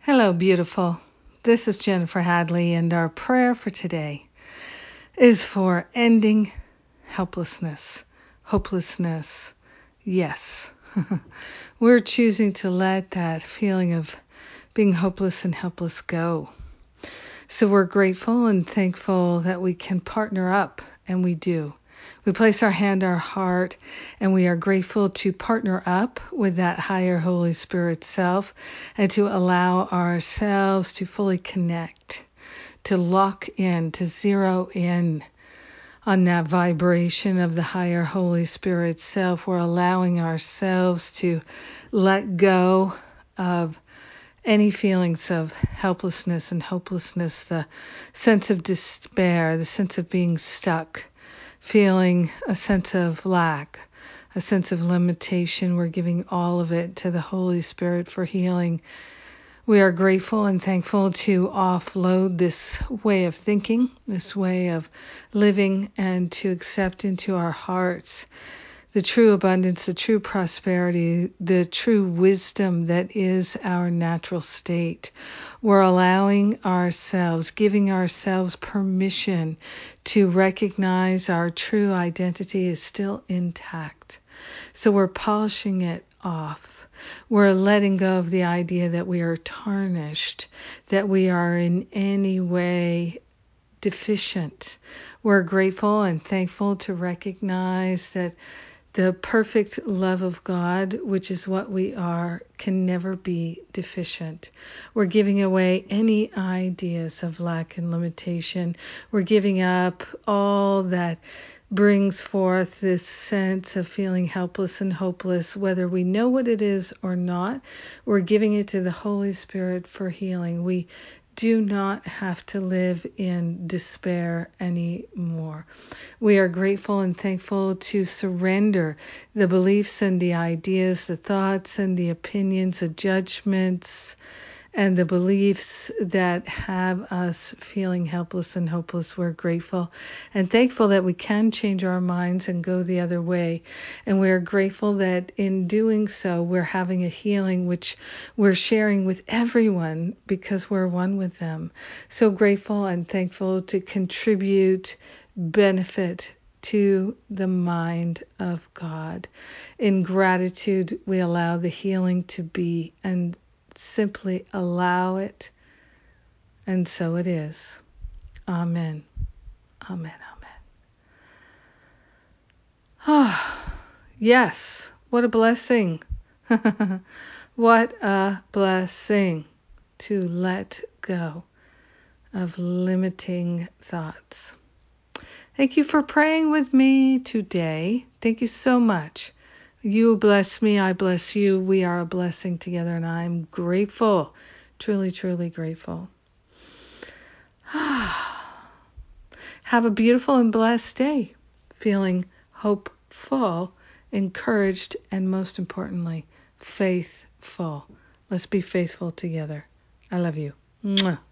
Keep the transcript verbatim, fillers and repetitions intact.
Hello, beautiful. This is Jennifer Hadley, and our prayer for today is for ending helplessness, hopelessness. Yes, we're choosing to let that feeling of being hopeless and helpless go. So we're grateful and thankful that we can partner up, and we do. We place our hand on our heart, and we are grateful to partner up with that higher Holy Spirit self and to allow ourselves to fully connect, to lock in, to zero in on that vibration of the higher Holy Spirit self. We're allowing ourselves to let go of any feelings of helplessness and hopelessness, the sense of despair, the sense of being stuck, feeling a sense of lack, a sense of limitation. We're giving all of it to the Holy Spirit for healing. We are grateful and thankful to offload this way of thinking, this way of living, and to accept into our hearts the true abundance, the true prosperity, the true wisdom that is our natural state. We're allowing ourselves, giving ourselves permission to recognize our true identity is still intact. So we're polishing it off. We're letting go of the idea that we are tarnished, that we are in any way deficient. We're grateful and thankful to recognize that the perfect love of God, which is what we are, can never be deficient. We're giving away any ideas of lack and limitation. We're giving up all that brings forth this sense of feeling helpless and hopeless, whether we know what it is or not. We're giving it to the Holy Spirit for healing. We do not have to live in despair anymore. We are grateful and thankful to surrender the beliefs and the ideas, the thoughts and the opinions, the judgments and the beliefs that have us feeling helpless and hopeless. We're grateful and thankful that we can change our minds and go the other way. And we're grateful that in doing so, we're having a healing which we're sharing with everyone because we're one with them. So grateful and thankful to contribute benefit to the mind of God. In gratitude, we allow the healing to be and simply allow it, and so it is. Amen. Amen. Amen. Ah, yes. What a blessing. What a blessing to let go of limiting thoughts. Thank you for praying with me today. Thank you so much. You bless me, I bless you. We are a blessing together, and I'm grateful, truly, truly grateful. Have a beautiful and blessed day, feeling hopeful, encouraged, and most importantly, faithful. Let's be faithful together. I love you. Mwah.